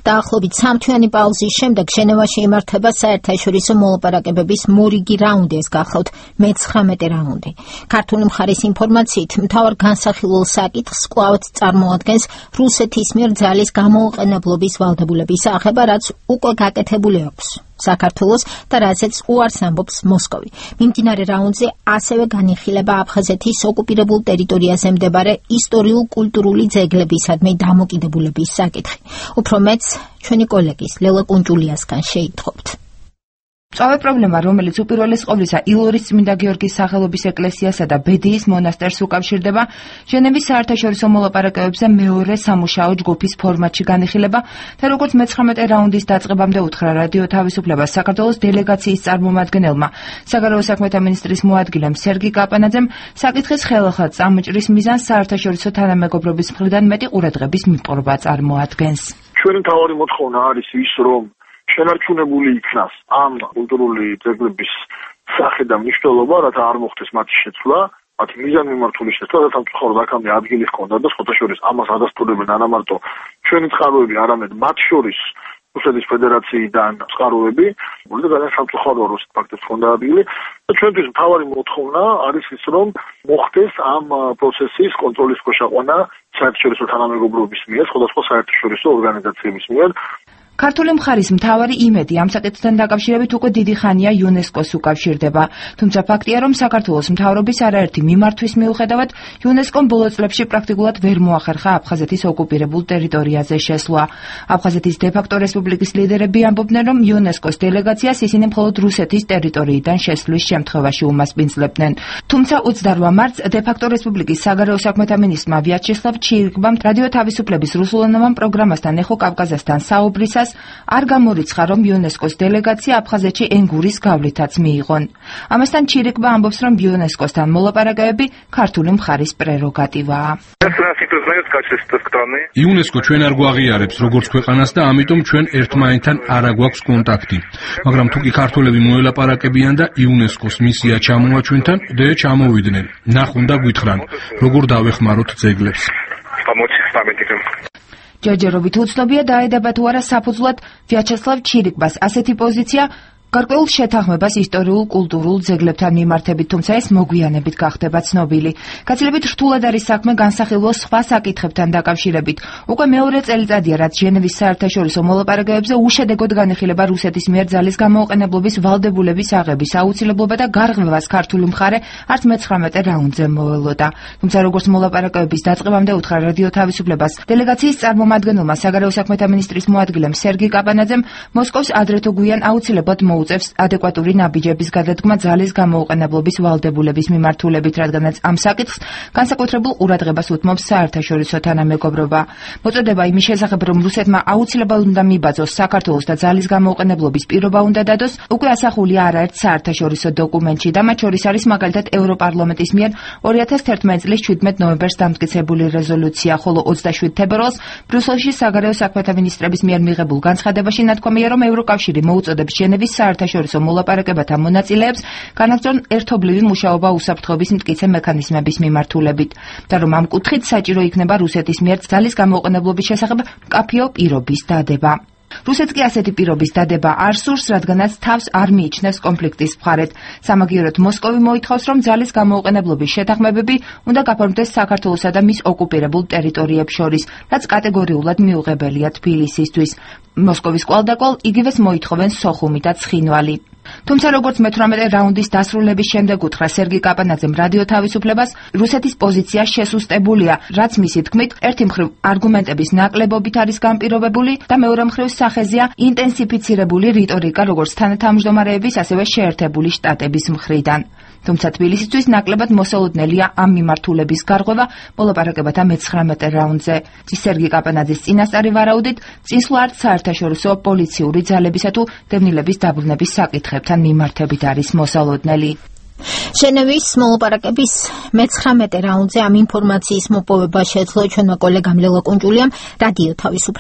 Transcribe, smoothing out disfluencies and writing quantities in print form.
დაახლოებით 3 თვიანი პაუზის შემდეგ ჟენევაში იმართება საერთაშორისო მოლაპარაკებების მორიგი რაუნდი, ეს გახლავთ მე-19 რაუნდი. ქართული მხარის ინფორმაციით, მთავარ განსახილულ საკითხს კვლავ წარმოადგენს რუსეთის მიერ ძალის გამოუყენებლობის ვალდებულების აღება, რაც უკვე გაკეთებული აქვს საქართველოს და რაზეც უარს ამბობს მოსკოვი. მიმდინარე რაუნდზე ასევე განიხილება აფხაზეთის ოკუპირებულ ტერიტორიაზე მდებარე ისტორიულ-კულტურული ძეგლებისადმი დამოკიდებულების საკითხი. უფრო მეც ჩვენი კოლეგის ლელა კუნჭულიასგან შეითხოვთ. Წავე პრობლემა, რომელიც უპირველეს ყოვლისა ილორის წმინდა გიორგის სახელობის ეკლესიასა და ბედიის მონასტერს უკავშირდება, ჟენევის საერთაშორისო მოლაპარაკებებზე მეორე სამუშაო ჯგუფის ფორმატში განიხილება და როგორც მე-19 რაუნდის დაწყებამდე უთხრა რადიო თავისუფლებას საქართველოს დელეგაციის წარმომადგენელმა, საგარეო საქმეთა მინისტრის მოადგილემ სერგი კაპანაძემ, საკითხის ხელახალ წამოჭრის მიზანს საერთაშორისო თანამეგობრობის მხრიდან მეტი ყურადღების მიპყრობა წარმოადგენს. ჩვენი მთავარი მოთხოვნა არის ის, რომ შენარჩუნებული იქნას ამ კულტურული ძეგლების სახე და მნიშვნელობა, რათა არ მოხდეს მათი შეცვლა, მათი მიზანმიმართული შეცვლა, რათა სამწუხაროდ აქამდე ადგილი ჰქონდა და სხვათა შორის ამას ადასტურებენ არა მარტო ჩვენი წყაროები, არამედ მათ შორის რუსეთის ფედერაციიდან წყაროები, და ძალიან სამწუხაროა, რომ ფაქტებს ჰქონდა ადგილი და ჩვენთვის მთავარი მოთხოვნა არის ის, რომ მოხდეს ამ პროცესის კონტროლის ქვეშ აყვანა საერთაშორისო თანამეგობრობის მიერ, სხვადასხვა საერთაშორისო ორგანიზაციების მიერ. ქართული მხარის მთავარი იმედი ამ საკითხთან დაკავშირებით უკვე დიდი ხანია იუნესკოს უკავშირდება, თუმცა ფაქტია, რომ საქართველოს მთავრობის არაერთი მიმართვის მიუხედავად იუნესკომ ბოლო წლებში პრაქტიკულად ვერ მოახერხა აფხაზეთის ოკუპირებულ ტერიტორიაზე შესვლა. აფხაზეთის დე-ფაქტო რესპუბლიკის ლიდერები ამბობდნენ, რომ იუნესკოს დელეგაციას ისინი მხოლოდ რუსეთის ტერიტორიიდან შესვლის შემთხვევაში უმასპინძლებდნენ. თუმცა 28 მარტს დე-ფაქტო რესპუბლიკის საგარეო საქმეთა მინისტრმა ვიაჩესლავ ჩირიკბამ რადიო თავისუფლების რუსულენოვან პროგრამასთან ეხო კავკაზასთან საუბრისას არ გამორიცხა, რომ იუნესკოს დელეგაცია აფხაზეთში ენგურის გავლითაც მიიღონ. ამასთან ჩირიკბა ამბობს, რომ იუნესკოსთან მოლაპარაკებები ქართული მხარის პრეროგატივაა. იუნესკო ჩვენ არ გვაღიარებს როგორც ქვეყანას და ამიტომ ჩვენ ერთმანეთთან არ აგვაქვს კონტაქტი. მაგრამ თუ კი ქართველები მოელაპარაკებიან და იუნესკოს მისია ჩამოვა ჩვენთან, ჩამოვიდნენ. ნახონ და გვითხრან, როგორ დავეხმაროთ ძეგლებს. ჯერჯერობით უცნობია დაედება თუ არა საფუძვლად ვიაჩესლავ ჩირიკბას ასეთი პოზიცია გარკვეულ შეთანხმებას ისტორიულ-კულტურულ ძეგლებთან მიმართებით, თუმცა ეს მოგვიანებით გახდება ცნობილი. გაცილებით რთულად არის საქმე განსახილველ სხვა საკითხებთან დაკავშირებით. უკვე მეორე წელიწადია, რაც ჟენევის საერთაშორისო მოლაპარაკებებზე უშედეგოდ განიხილება რუსეთის მიერ ძალის გამოუყენებლობის ვალდებულების აღების აუცილებლობა და გარღვევას ქართული მხარე არც მე-19 რაუნდზე მოველოდა. თუმცა როგორც მოლაპარაკებების დაწყებამდე უთხრა რადიო თავისუფლებას, დელეგაციის წარმომადგენელმა საგარეო საქმეთა მინისტრის მოადგილემ სერგი კაპანაძემ მოსკოვს ადრე თუ გვიან აუცილებლად უწევს ადეკვატური ნაბიჯების გადადგმა ძალის გამოუყენებლობის ვალდებულების მიმართულებით, რადგანაც ამ საკითხს განსაკუთრებულ ყურადღებას უთმობს საერთაშორისო თანამეგობრობა. მოწოდება იმის შესახებ, რომ რუსეთმა აუცილებლად უნდა მიბაძოს საქართველოს და ძალის გამოუყენებლობის პირობა უნდა დადოს, უკვე ასახულია არაერთ საერთაშორისო დოკუმენტში და მათ შორის არის მაგალითად ევროპარლამენტის მიერ 2011 წლის 17 ნოემბერს დამტკიცებული რეზოლუცია, ხოლო 27 თებერვალს ბრიუსელში საგარეო საქმეთა მინისტრების მიერ მიღებულ განცხადებაში ნათქვამია, რომ ევროკავშირი მოუწოდებს ჟენევის საერთაშორისო მოლაპარაკებათა მონაწილეებს განაგრძონ ერთობლივი მუშაობა უსაფრთხოების მტკიცე მექანიზმების მიმართულებით და რომ ამ კუთხით საჭირო იქნება რუსეთის მიერ ძალის გამოუყენებლობის შესახებ მკაფიო პირობის დადება. რუსეთს კი ასეთი პირობის დადება არ სურს, რადგანაც თავს არ მიიჩნევს კონფლიქტის მხარედ. სამაგიეროდ მოსკოვი მოითხოვს, რომ ძალის გამოუყენებლობის შეთანხმებები უნდა გაფორმდეს საქართველოსა და მის ოკუპირებულ ტერიტორიებს შორის, რაც კატეგორიულად მიუღებელია თბილისისთვის. მოსკოვის კვალდაკვალ იგივეს მოითხოვენ სოხუმი და ცხინვალი. თუმცა როგორც მე-18 რაუნდის დასრულების შემდეგ უთხრა სერგი კაპანაძემ რადიო თავისუფლებას, რუსეთის პოზიცია შესუსტებულია, რაც მისი თქმით, ერთი მხრივ არგუმენტების ნაკლებობით არის განპირობებული და მეორე მხრივ სახეზეა ინტენსიფიცირებული რიტორიკა როგორც თანათავმჯდომარეების, ასევე შეერთებული შტატების მხრიდან. თუმცა თბილისისთვის ნაკლებად მოსალოდნელია ამ მიმართულების გარღვევა მოლაპარაკებათა მე-19 რაუნდზე. სერგი კაპანაძის წინასწარი ვარაუდით, წინსვლა არც საერთაშორისო პოლიციური ძალებისა თუ დევნილების დაბრუნების საკითხებთან მიმართებით არის მოსალოდნელი. ჟენევის მოლაპარაკების მე-19 რაუნდზე ამ ინფორმაციის მოპოვება შეძლო ჩვენმა კოლეგამ ლელა კუნჭულიამ რადიო თავისუფლებას.